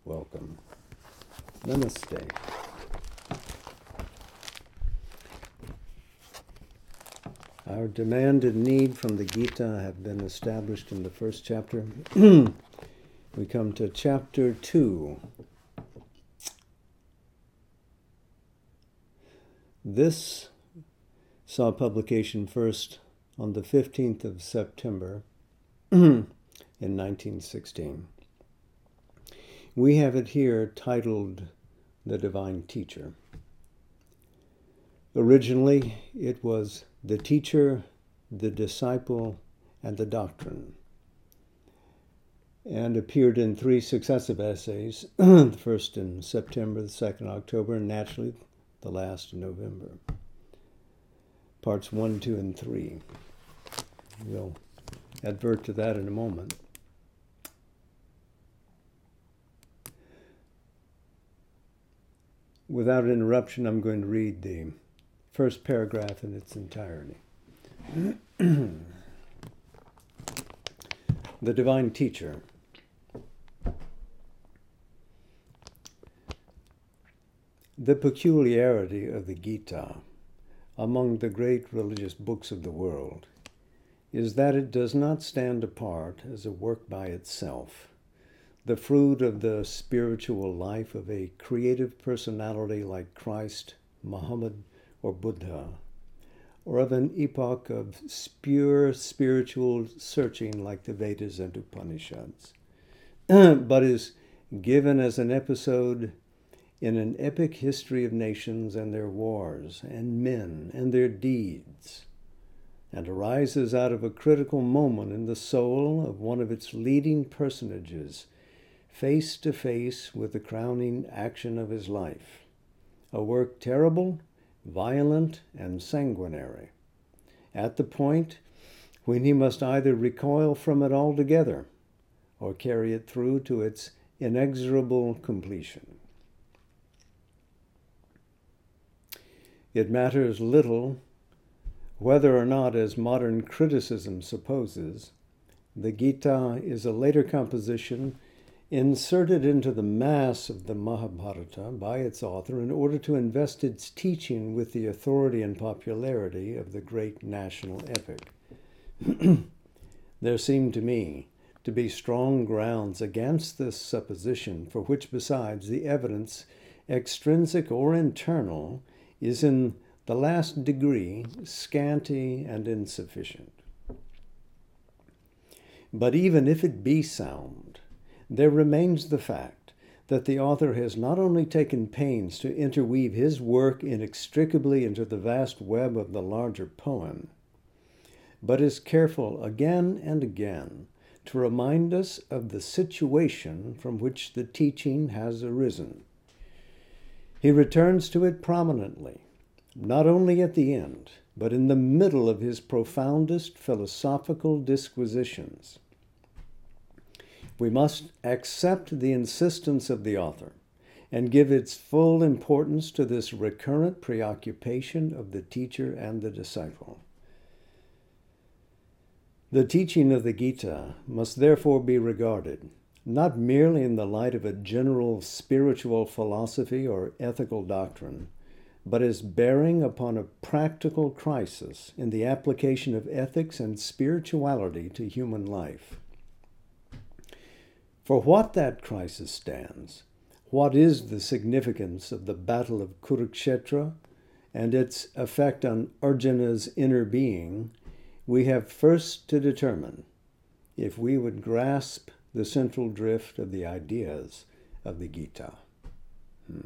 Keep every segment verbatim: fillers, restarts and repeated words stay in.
welcome. Namaste. Our demand and need from the Gita have been established in the first chapter. We come to chapter two. This saw publication first on the fifteenth of September in nineteen sixteen. We have it here titled The Divine Teacher. Originally, it was The Teacher, the Disciple, and the Doctrine, and appeared in three successive essays, the first in September, the second in October, and naturally the last in November. Parts one, two, and three. We'll advert to that in a moment. Without interruption, I'm going to read the first paragraph in its entirety. The Divine Teacher. The peculiarity of the Gita among the great religious books of the world is that it does not stand apart as a work by itself, the fruit of the spiritual life of a creative personality like Christ, Muhammad, or Buddha, or of an epoch of pure spiritual searching like the Vedas and Upanishads, but is given as an episode in an epic history of nations and their wars, and men and their deeds, and arises out of a critical moment in the soul of one of its leading personages, face to face with the crowning action of his life, a work terrible, violent, and sanguinary, at the point when he must either recoil from it altogether or carry it through to its inexorable completion. It matters little whether or not, as modern criticism supposes, the Gita is a later composition inserted into the mass of the Mahabharata by its author in order to invest its teaching with the authority and popularity of the great national epic. There seem to me to be strong grounds against this supposition, for which, besides, the evidence, extrinsic or internal, is in the last degree scanty and insufficient. But even if it be sound, there remains the fact that the author has not only taken pains to interweave his work inextricably into the vast web of the larger poem, but is careful again and again to remind us of the situation from which the teaching has arisen. He returns to it prominently, not only at the end, but in the middle of his profoundest philosophical disquisitions. We must accept the insistence of the author and give its full importance to this recurrent preoccupation of the teacher and the disciple. The teaching of the Gita must therefore be regarded not merely in the light of a general spiritual philosophy or ethical doctrine, but as bearing upon a practical crisis in the application of ethics and spirituality to human life. For what that crisis stands, what is the significance of the Battle of Kurukshetra and its effect on Arjuna's inner being, we have first to determine if we would grasp the central drift of the ideas of the Gita. Hmm.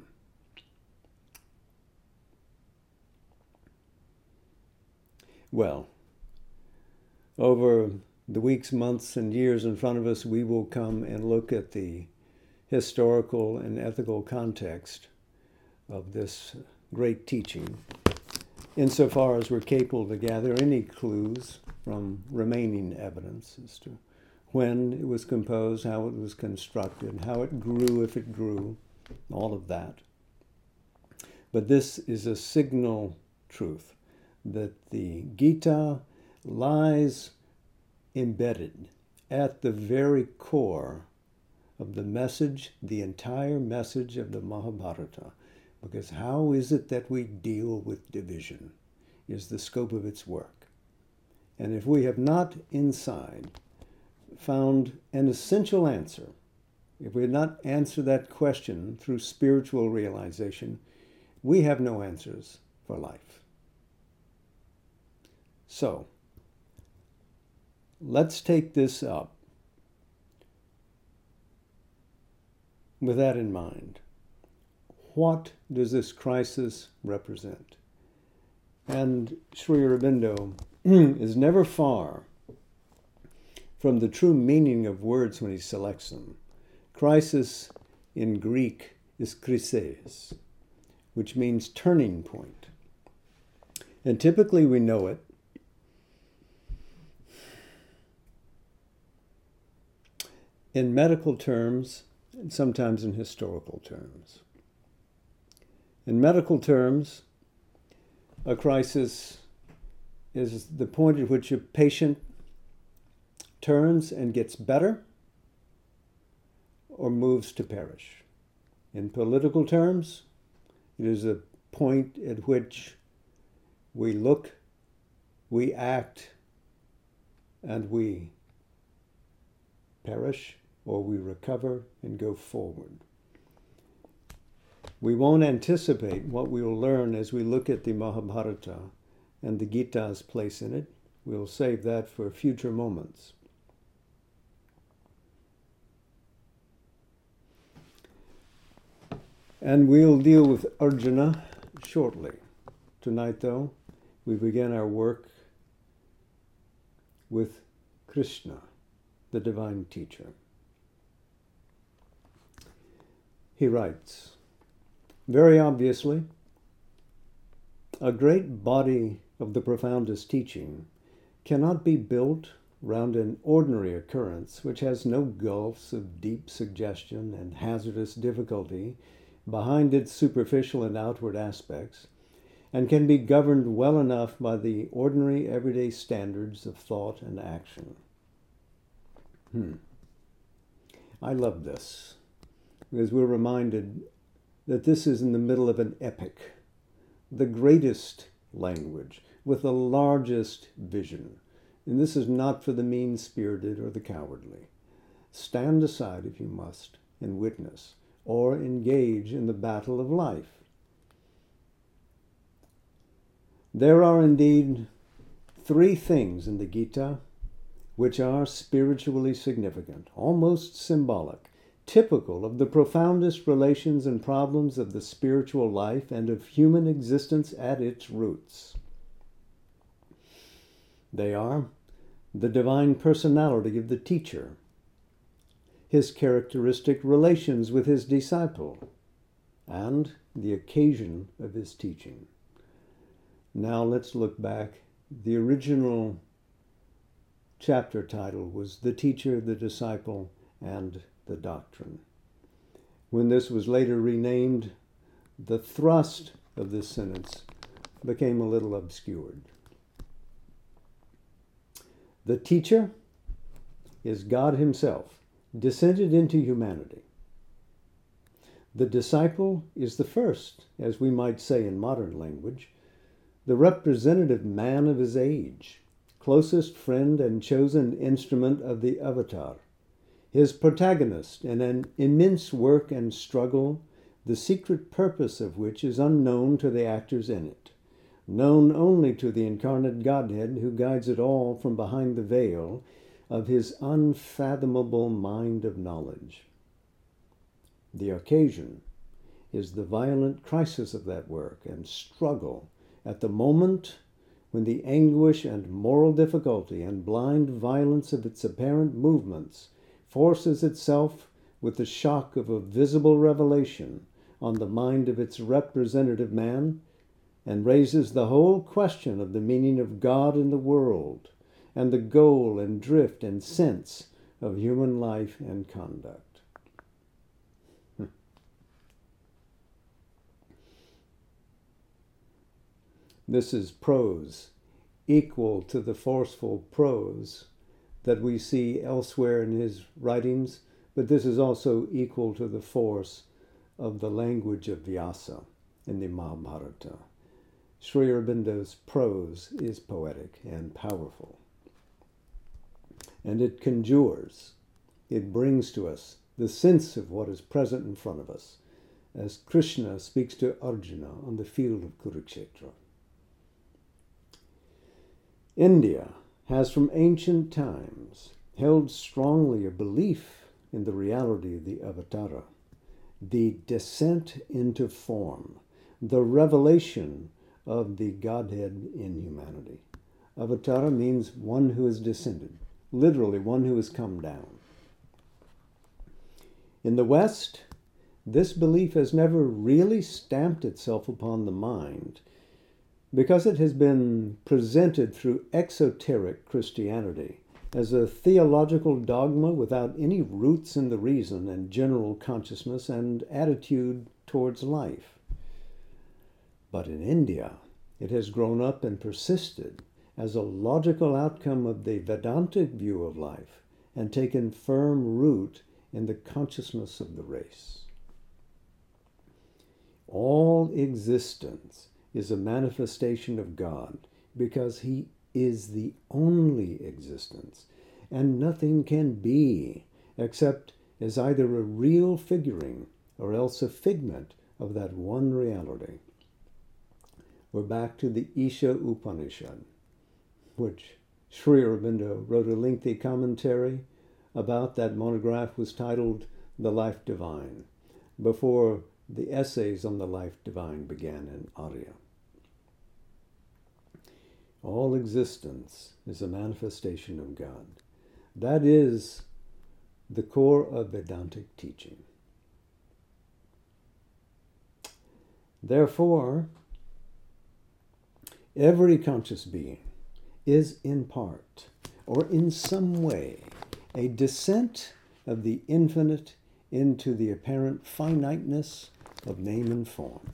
Well, over the weeks, months, and years in front of us, we will come and look at the historical and ethical context of this great teaching, insofar as we're capable to gather any clues from remaining evidence as to when it was composed, how it was constructed, how it grew, if it grew, all of that. But this is a signal truth, that the Gita lies embedded at the very core of the message, the entire message of the Mahabharata. Because how is it that we deal with division is the scope of its work. And if we have not inside found an essential answer, if we have not answered that question through spiritual realization, we have no answers for life. So, let's take this up with that in mind. What does this crisis represent? And Sri Aurobindo is never far from the true meaning of words when he selects them. Crisis in Greek is krises, which means turning point. And typically we know it in medical terms and sometimes in historical terms. In medical terms, a crisis is the point at which a patient turns and gets better or moves to perish. In political terms, it is a point at which we look, we act, and we perish, or we recover and go forward. We won't anticipate what we will learn as we look at the Mahabharata and the Gita's place in it. We'll save that for future moments. And we'll deal with Arjuna shortly. Tonight, though, we begin our work with Krishna, the divine teacher. He writes, very obviously, a great body of the profoundest teaching cannot be built round an ordinary occurrence which has no gulfs of deep suggestion and hazardous difficulty behind its superficial and outward aspects, and can be governed well enough by the ordinary everyday standards of thought and action. Hmm. I love this, because we're reminded that this is in the middle of an epic, the greatest language, with the largest vision. And this is not for the mean-spirited or the cowardly. Stand aside if you must and witness, or engage in the battle of life. There are indeed three things in the Gita which are spiritually significant, almost symbolic, typical of the profoundest relations and problems of the spiritual life and of human existence at its roots. They are the divine personality of the teacher, his characteristic relations with his disciple, and the occasion of his teaching. Now let's look back. The original chapter title was The Teacher, the Disciple, and the Doctrine. When this was later renamed, the thrust of this sentence became a little obscured. The teacher is God himself, descended into humanity. The disciple is the first, as we might say in modern language, the representative man of his age, closest friend and chosen instrument of the avatar, his protagonist in an immense work and struggle, the secret purpose of which is unknown to the actors in it, known only to the incarnate Godhead who guides it all from behind the veil of his unfathomable mind of knowledge. The occasion is the violent crisis of that work and struggle at the moment when the anguish and moral difficulty and blind violence of its apparent movements forces itself with the shock of a visible revelation on the mind of its representative man and raises the whole question of the meaning of God in the world and the goal and drift and sense of human life and conduct. This is prose equal to the forceful prose that we see elsewhere in his writings, But this is also equal to the force of the language of Vyasa in the Mahabharata. Sri Aurobindo's prose is poetic and powerful. And it conjures, it brings to us the sense of what is present in front of us, as Krishna speaks to Arjuna on the field of Kurukshetra. India has from ancient times held strongly a belief in the reality of the avatara, the descent into form, the revelation of the Godhead in humanity. Avatara means one who has descended, literally one who has come down. In the West, this belief has never really stamped itself upon the mind because it has been presented through exoteric Christianity as a theological dogma without any roots in the reason and general consciousness and attitude towards life. But in India, it has grown up and persisted as a logical outcome of the Vedantic view of life and taken firm root in the consciousness of the race. All existence is a manifestation of God because he is the only existence, and nothing can be except as either a real figuring or else a figment of that one reality. We're back to the Isha Upanishad, which Sri Aurobindo wrote a lengthy commentary about. That monograph was titled The Life Divine, before the essays on the life divine began in Arya. All existence is a manifestation of God. That is the core of Vedantic teaching. Therefore, every conscious being is in part, or in some way, a descent of the infinite into the apparent finiteness of name and form.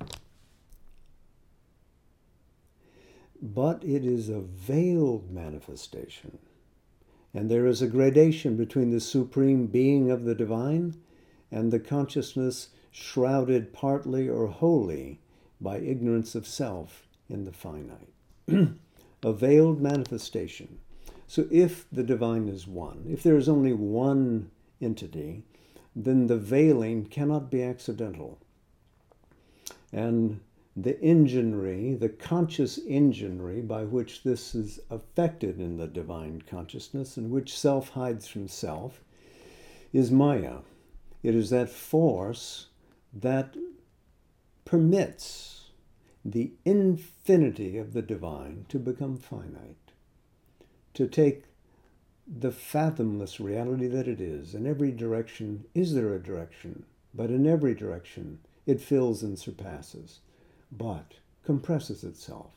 But it is a veiled manifestation, and there is a gradation between the supreme being of the divine and the consciousness shrouded partly or wholly by ignorance of self in the finite. A veiled manifestation. So if the divine is one, if there is only one entity, then the veiling cannot be accidental. And the enginery, the conscious enginery by which this is affected in the divine consciousness, in which self hides from self, is Maya. It is that force that permits the infinity of the divine to become finite, to take the fathomless reality that it is. In every direction, is there a direction? But in every direction, it fills and surpasses, but compresses itself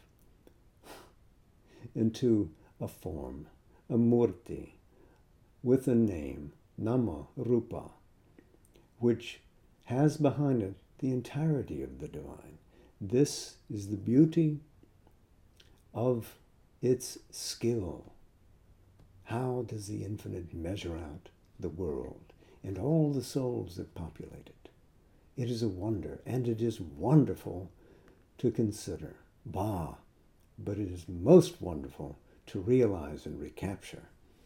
into a form, a murti, with a name, nama, rupa, which has behind it the entirety of the divine. This is the beauty of its skill. How does the infinite measure out the world and all the souls that populate it? It is a wonder, and it is wonderful to consider. Bah, but it is most wonderful to realize and recapture.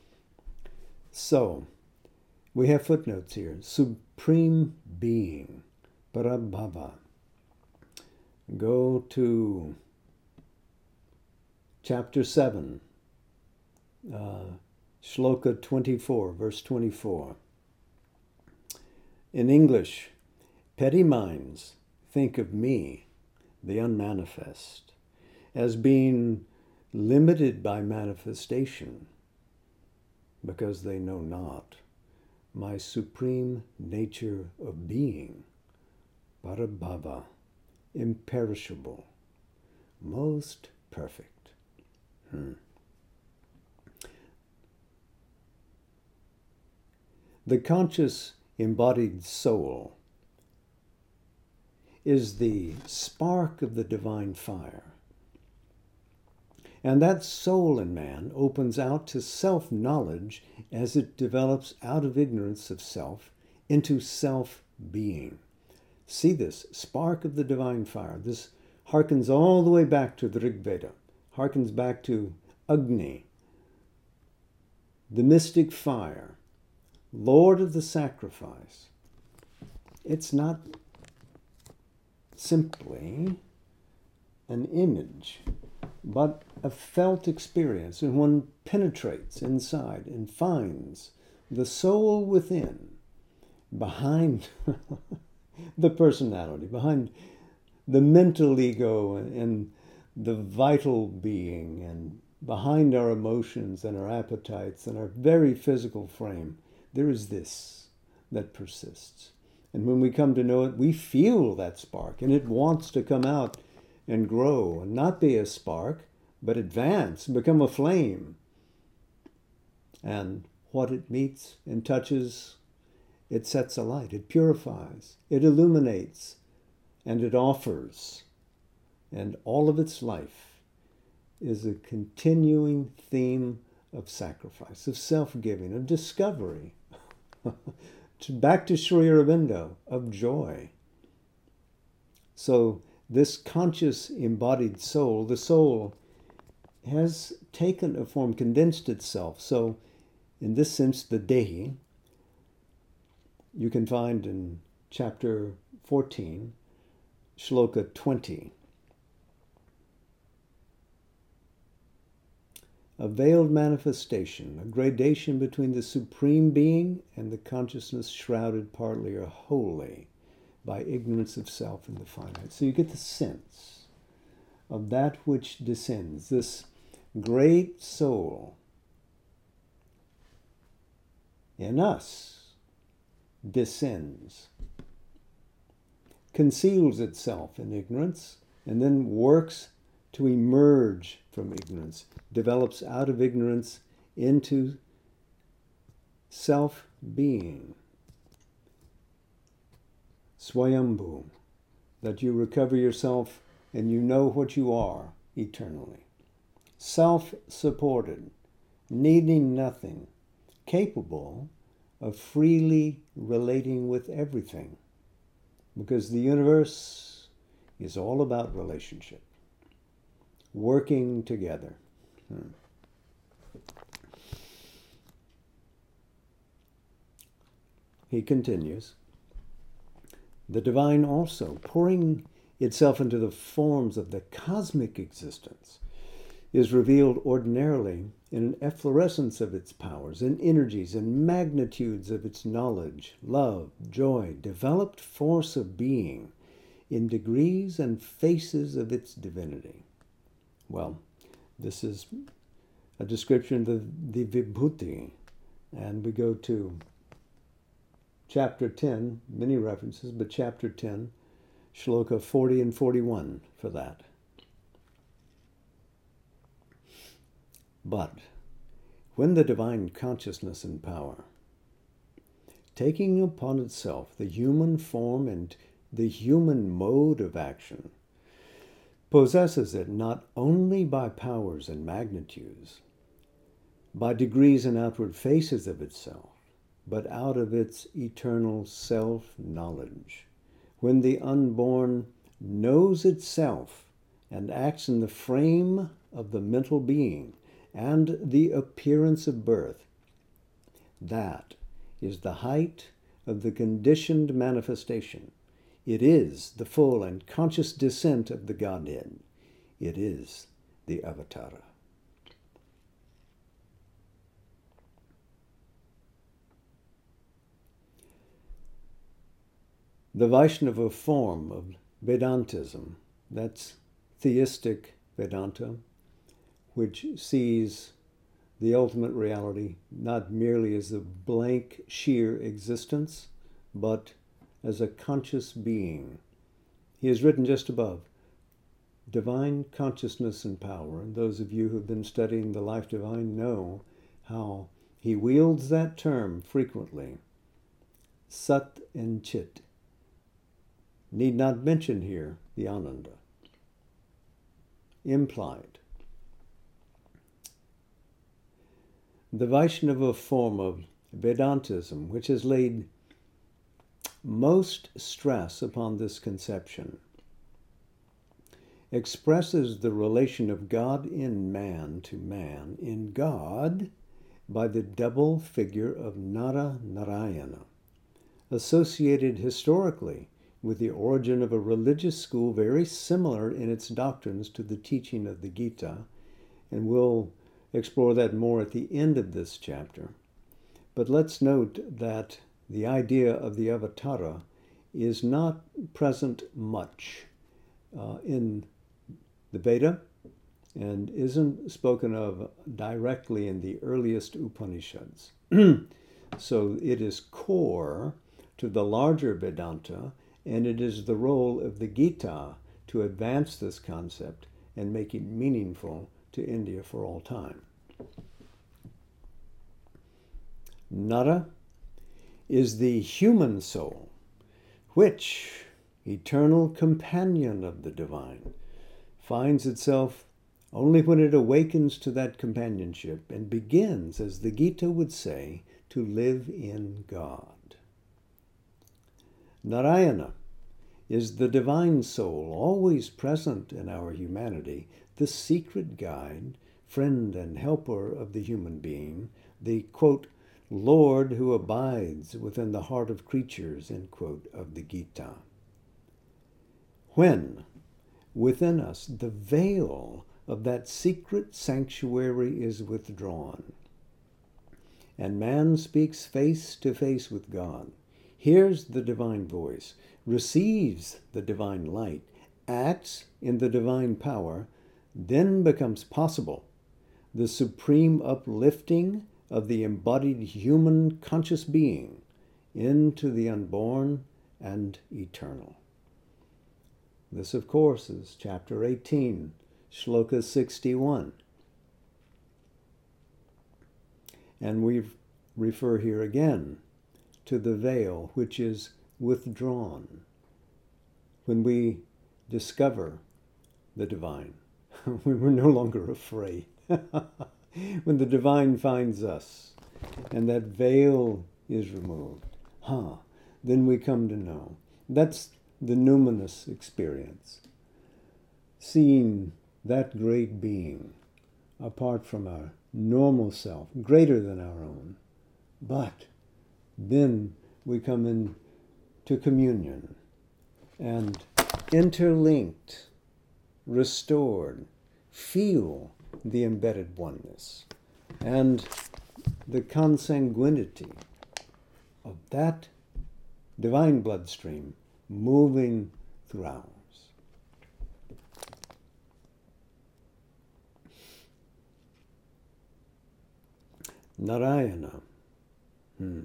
So, we have footnotes here. Supreme Being, Parabhava. Go to chapter seven, uh, Shloka twenty-four, verse twenty-four. In English, petty minds think of me, the unmanifest, as being limited by manifestation, because they know not my supreme nature of being, Parabhava, imperishable, most perfect. Hmm. The conscious embodied soul is the spark of the divine fire. And that soul in man opens out to self-knowledge as it develops out of ignorance of self into self-being. See this spark of the divine fire. This harkens all the way back to the Rig Veda, harkens back to Agni, the mystic fire, Lord of the sacrifice. It's not simply an image, but a felt experience, and one penetrates inside and finds the soul within, behind the personality, behind the mental ego and the vital being, and behind our emotions and our appetites and our very physical frame. There is this that persists. And when we come to know it, we feel that spark, and it wants to come out and grow and not be a spark, but advance, become a flame. And what it meets and touches, it sets alight, it purifies, it illuminates, and it offers. And all of its life is a continuing theme of sacrifice, of self-giving, of discovery. Back to Sri Aurobindo, of joy. So this conscious embodied soul, the soul has taken a form, condensed itself. So in this sense, the Dehi, you can find in chapter fourteen, shloka twenty. A veiled manifestation, a gradation between the supreme being and the consciousness shrouded partly or wholly by ignorance of self and the finite. So you get the sense of that which descends, this great soul in us descends, conceals itself in ignorance, and then works to emerge from ignorance, develops out of ignorance into self-being. Swayambhu, that you recover yourself and you know what you are eternally. Self-supported, needing nothing, capable of freely relating with everything, because the universe is all about relationship. Working together. Hmm. He continues, the divine also, pouring itself into the forms of the cosmic existence, is revealed ordinarily in an efflorescence of its powers and energies and magnitudes of its knowledge, love, joy, developed force of being, in degrees and faces of its divinity. Well, this is a description of the, the Vibhuti, and we go to chapter ten, many references, but chapter ten, shloka forty and forty-one for that. But when the divine consciousness and power, taking upon itself the human form and the human mode of action, possesses it not only by powers and magnitudes, by degrees and outward faces of itself, but out of its eternal self-knowledge. When the unborn knows itself and acts in the frame of the mental being and the appearance of birth, that is the height of the conditioned manifestation. It is the full and conscious descent of the Godhead. It is the Avatara. The Vaishnava form of Vedantism, that's theistic Vedanta, which sees the ultimate reality not merely as a blank, sheer existence, but as a conscious being. He has written just above, divine consciousness and power. And those of you who have been studying the Life Divine know how he wields that term frequently. Sat and Chit. Need not mention here the Ananda. Implied. The Vaishnava form of Vedantism, which has laid most stress upon this conception, expresses the relation of God in man to man in God by the double figure of Nara Narayana, associated historically with the origin of a religious school very similar in its doctrines to the teaching of the Gita, and we'll explore that more at the end of this chapter. But let's note that the idea of the avatara is not present much uh, in the Veda and isn't spoken of directly in the earliest Upanishads. So it is core to the larger Vedanta, and it is the role of the Gita to advance this concept and make it meaningful to India for all time. Nara is the human soul, which, eternal companion of the divine, finds itself only when it awakens to that companionship and begins, as the Gita would say, to live in God. Narayana is the divine soul, always present in our humanity, the secret guide, friend and helper of the human being, the, quote, Lord who abides within the heart of creatures, end quote, of the Gita. When within us the veil of that secret sanctuary is withdrawn, and man speaks face to face with God, hears the divine voice, receives the divine light, acts in the divine power, then becomes possible the supreme uplifting of the embodied human conscious being into the unborn and eternal. This, of course, is chapter eighteen, shloka sixty-one. And we refer here again to the veil which is withdrawn when we discover the divine, when we're no longer afraid, when the divine finds us and that veil is removed, huh, then we come to know. That's the numinous experience, seeing that great being apart from our normal self, greater than our own. But then we come into communion and interlinked, restored, feel the embedded oneness and the consanguinity of that divine bloodstream moving through ours. Narayana. Hmm.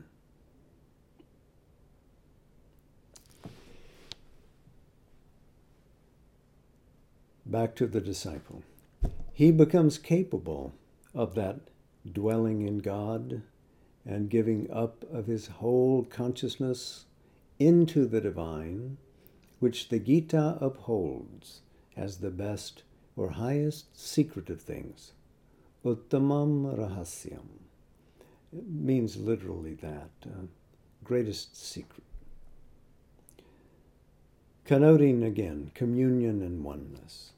Back to the disciple. He becomes capable of that dwelling in God and giving up of his whole consciousness into the divine, which the Gita upholds as the best or highest secret of things. Uttamam Rahasyam. It means literally that, uh, greatest secret. Connoting again communion and oneness.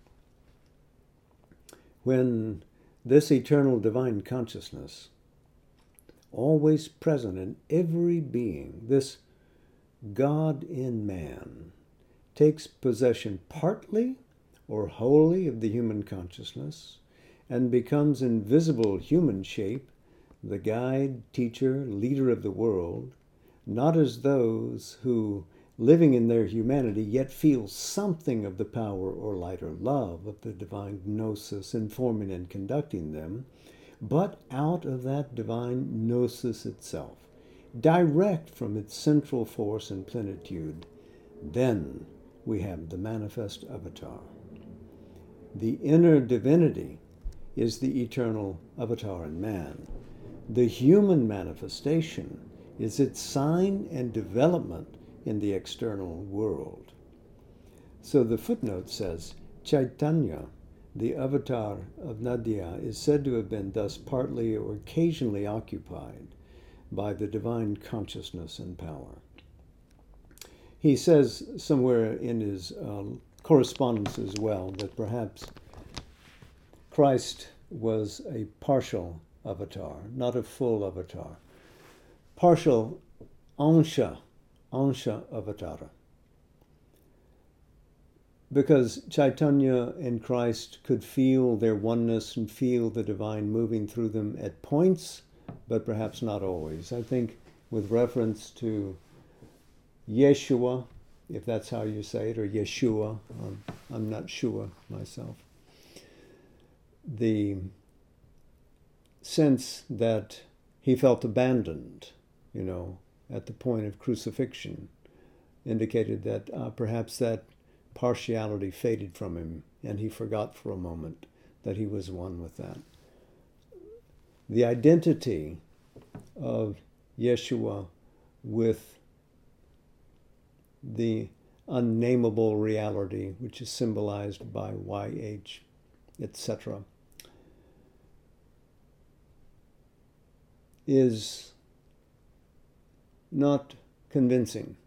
When this eternal divine consciousness, always present in every being, this God in man, takes possession partly or wholly of the human consciousness and becomes in visible human shape, the guide, teacher, leader of the world, not as those who, living in their humanity, yet feel something of the power or light or love of the divine gnosis informing and conducting them, but out of that divine gnosis itself, direct from its central force and plenitude, then we have the manifest avatar. The inner divinity is the eternal avatar in man. The human manifestation is its sign and development in the external world. So the footnote says, Chaitanya, the avatar of Nadia, is said to have been thus partly or occasionally occupied by the divine consciousness and power. he says somewhere in his uh, correspondence as well that perhaps Christ was a partial avatar, not a full avatar. Partial ansha, ansha avatara. Because Chaitanya and Christ could feel their oneness and feel the divine moving through them at points, but perhaps not always. I think with reference to Yeshua, if that's how you say it, or Yeshua, um, I'm not sure myself, the sense that he felt abandoned, you know, at the point of crucifixion, indicated that uh, perhaps that partiality faded from him and he forgot for a moment that he was one with that. The identity of Yeshua with the unnameable reality, which is symbolized by Y H, et cetera, is not convincing.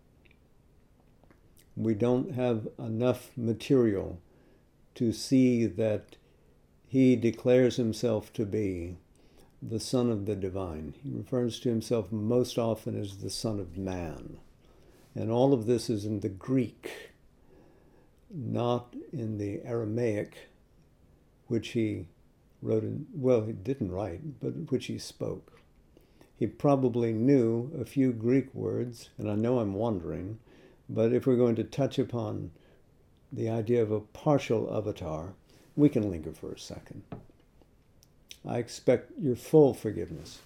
We don't have enough material to see that he declares himself to be the Son of the Divine. He refers to himself most often as the Son of Man. And all of this is in the Greek, not in the Aramaic, which he wrote in, well, he didn't write, but which he spoke. He probably knew a few Greek words, and I know I'm wandering, but if we're going to touch upon the idea of a partial avatar, we can linger for a second. I expect your full forgiveness.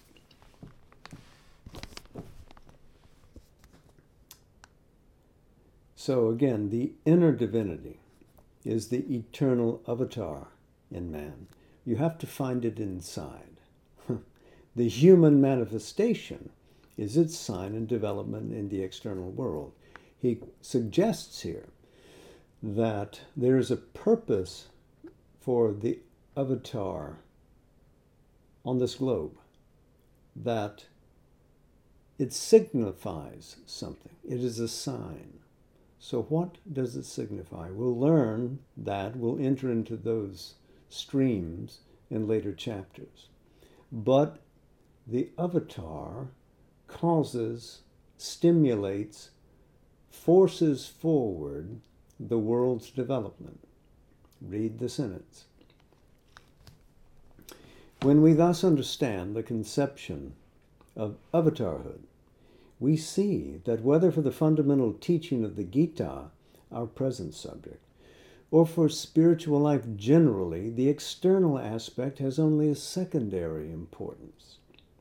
So again, the inner divinity is the eternal avatar in man. You have to find it inside. The human manifestation is its sign and development in the external world. He suggests here that there is a purpose for the avatar on this globe, that it signifies something. It is a sign. So what does it signify? We'll learn that. We'll enter into those streams in later chapters. But the avatar causes, stimulates, forces forward the world's development. Read the sentence. When we thus understand the conception of avatarhood, we see that whether for the fundamental teaching of the Gita, our present subject, or for spiritual life generally, the external aspect has only a secondary importance.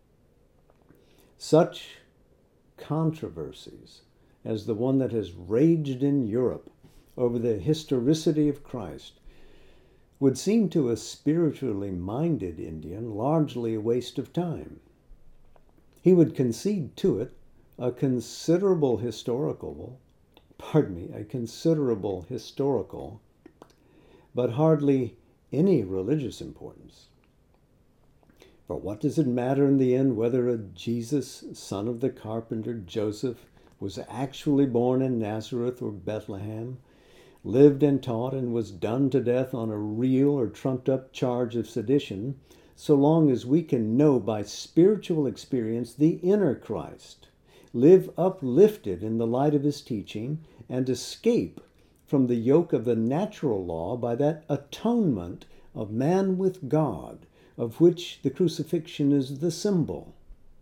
Such controversies as the one that has raged in Europe over the historicity of Christ would seem to a spiritually minded Indian largely a waste of time. He would concede to it a considerable historical, pardon me, a considerable historical, but hardly any religious importance. For what does it matter in the end whether a Jesus, son of the carpenter Joseph, was actually born in Nazareth or Bethlehem, lived and taught and was done to death on a real or trumped-up charge of sedition, so long as we can know by spiritual experience the inner Christ, live uplifted in the light of his teaching, and escape from the yoke of the natural law by that atonement of man with God, of which the crucifixion is the symbol.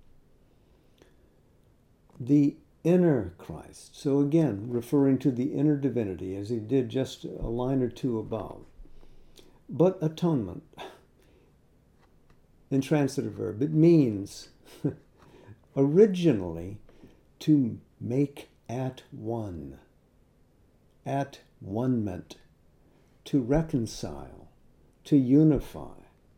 The inner Christ. So again, referring to the inner divinity, as he did just a line or two above. But atonement, intransitive verb, it means originally to make at one, at one-ment, to reconcile, to unify.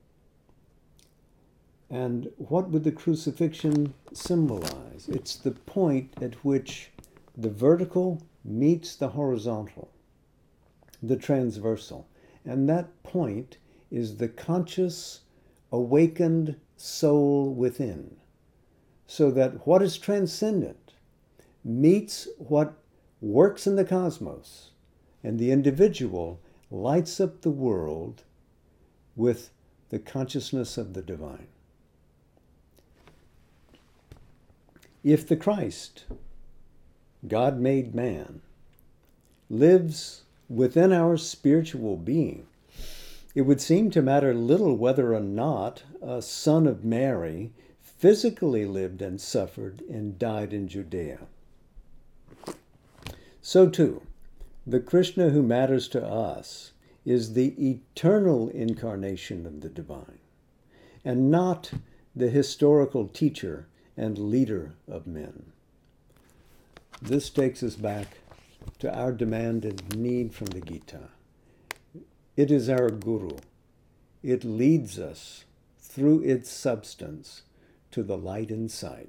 And what would the crucifixion symbolize? It's the point at which the vertical meets the horizontal, the transversal. And that point is the conscious, awakened soul within. So that what is transcendent meets what works in the cosmos, and the individual lights up the world with the consciousness of the divine. If the Christ, God made man, lives within our spiritual being, it would seem to matter little whether or not a son of Mary physically lived and suffered and died in Judea. So too, the Krishna who matters to us is the eternal incarnation of the divine, and not the historical teacher and leader of men. This takes us back to our demand and need from the Gita. It is our guru. It leads us through its substance to the light inside.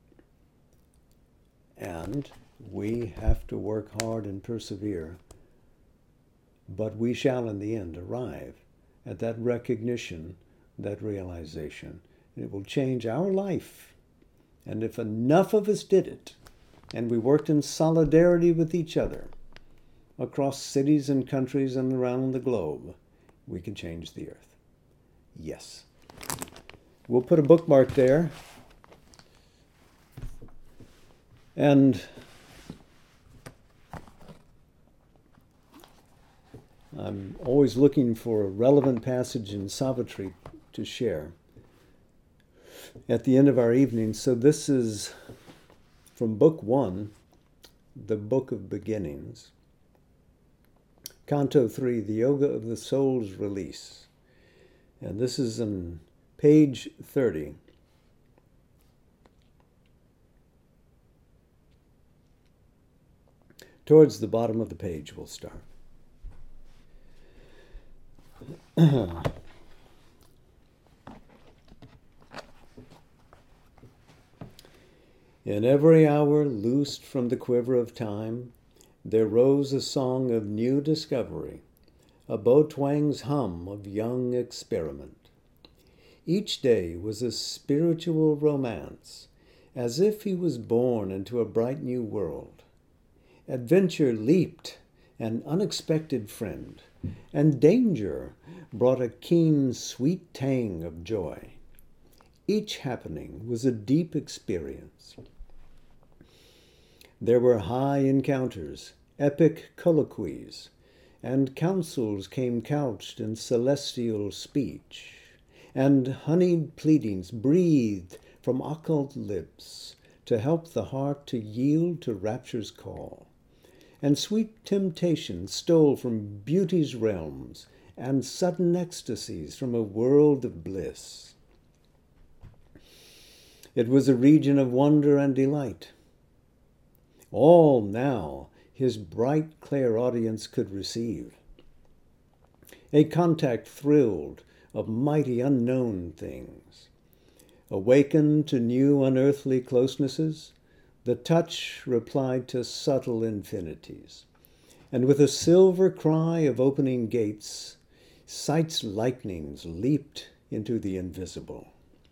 And we have to work hard and persevere, but we shall in the end arrive at that recognition, that realization. It will change our life. And if enough of us did it, and we worked in solidarity with each other across cities and countries and around the globe, we can change the earth. Yes. We'll put a bookmark there. And I'm always looking for a relevant passage in Savitri to share at the end of our evening. So this is from Book One, the Book of Beginnings, Canto Three, the Yoga of the Soul's Release. And this is on page thirty. Towards the bottom of the page, we'll start. In every hour loosed from the quiver of time, there rose a song of new discovery, a bow-twang's hum of young experiment. Each day was a spiritual romance, as if he was born into a bright new world. Adventure leaped an unexpected friend, and danger brought a keen, sweet tang of joy. Each happening was a deep experience. There were high encounters, epic colloquies, and counsels came couched in celestial speech, and honeyed pleadings breathed from occult lips to help the heart to yield to rapture's call. And sweet temptation stole from beauty's realms, and sudden ecstasies from a world of bliss. It was a region of wonder and delight. All now his bright clairaudience could receive. A contact thrilled of mighty unknown things. Awakened to new unearthly closenesses, the touch replied to subtle infinities, and with a silver cry of opening gates, sight's lightnings leaped into the invisible.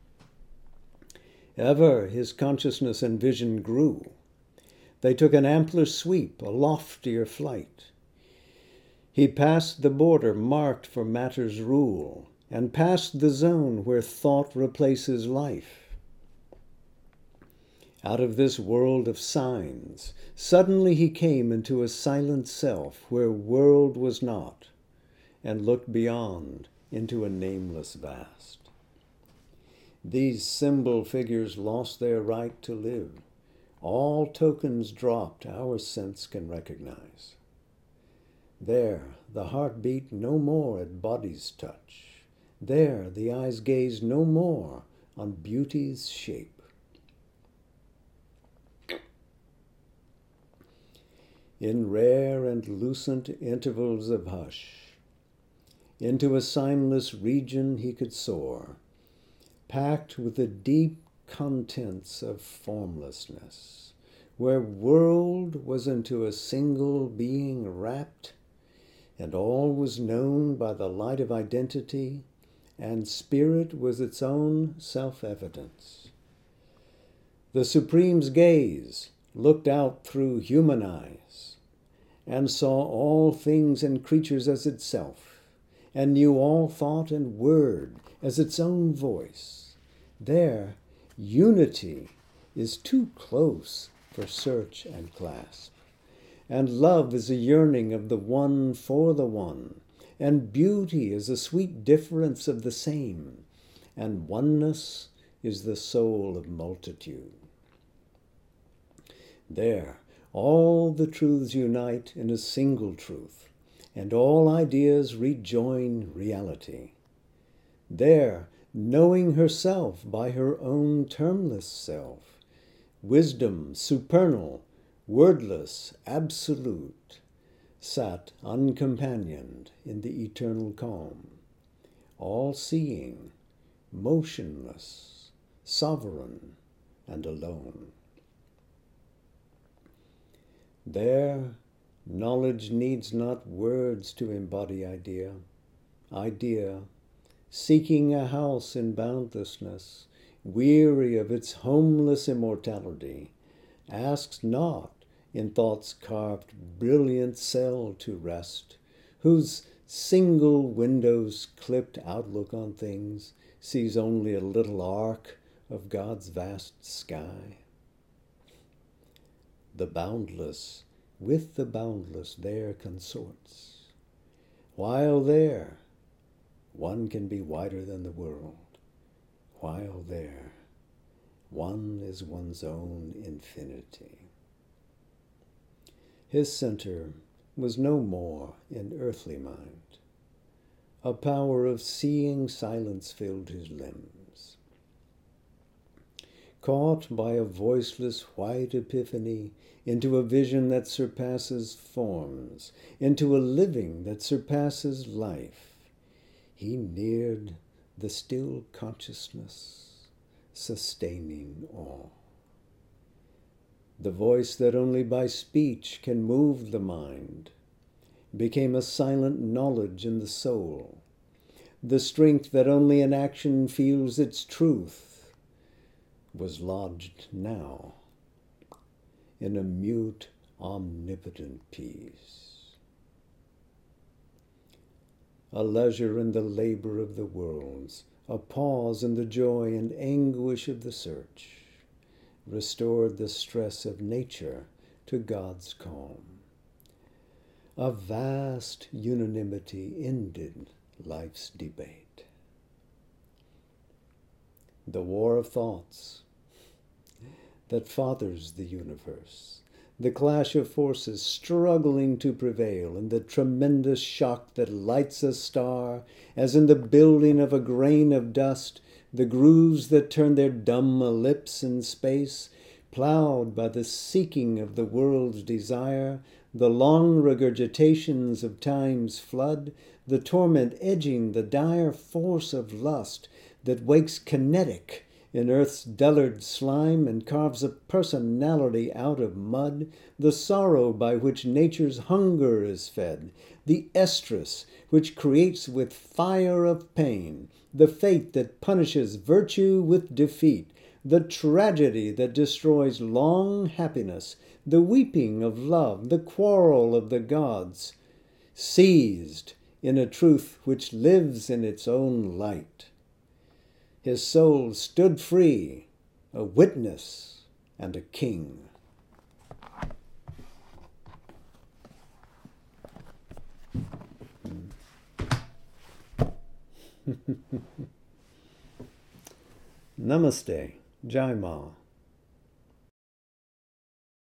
Ever his consciousness and vision grew. They took an ampler sweep, a loftier flight. He passed the border marked for matter's rule, and passed the zone where thought replaces life. Out of this world of signs, suddenly he came into a silent self where world was not, and looked beyond into a nameless vast. These symbol figures lost their right to live. All tokens dropped our sense can recognize. There the heart beat no more at body's touch. There the eyes gaze no more on beauty's shape. In rare and lucent intervals of hush, into a signless region he could soar, packed with the deep contents of formlessness, where world was into a single being wrapped, and all was known by the light of identity, and spirit was its own self-evidence. The Supreme's gaze looked out through human eyes, and saw all things and creatures as itself, and knew all thought and word as its own voice. There, unity is too close for search and clasp, and love is a yearning of the one for the one, and beauty is a sweet difference of the same, and oneness is the soul of multitude. There, all the truths unite in a single truth, and all ideas rejoin reality. There, knowing herself by her own termless self, wisdom supernal, wordless, absolute, sat uncompanioned in the eternal calm, all-seeing, motionless, sovereign, and alone. There, knowledge needs not words to embody idea. Idea, seeking a house in boundlessness, weary of its homeless immortality, asks not in thought's carved brilliant cell to rest, whose single window's clipped outlook on things sees only a little arc of God's vast sky. The boundless with the boundless there consorts, while there one can be wider than the world, while there one is one's own infinity. His center was no more in earthly mind. A power of seeing silence filled his limbs. Caught by a voiceless white epiphany into a vision that surpasses forms, into a living that surpasses life, he neared the still consciousness, sustaining all. The voice that only by speech can move the mind became a silent knowledge in the soul. The strength that only in action feels its truth was lodged now in a mute, omnipotent peace. A leisure in the labor of the worlds, a pause in the joy and anguish of the search, restored the stress of nature to God's calm. A vast unanimity ended life's debate. The war of thoughts that fathers the universe, the clash of forces struggling to prevail, and the tremendous shock that lights a star, as in the building of a grain of dust, the grooves that turn their dumb ellipse in space, plowed by the seeking of the world's desire, the long regurgitations of time's flood, the torment edging the dire force of lust that wakes kinetic in earth's dullard slime and carves a personality out of mud, the sorrow by which nature's hunger is fed, the estrus which creates with fire of pain, the fate that punishes virtue with defeat, the tragedy that destroys long happiness, the weeping of love, the quarrel of the gods, seized in a truth which lives in its own light. His soul stood free, a witness and a king. Namaste, Jai Ma.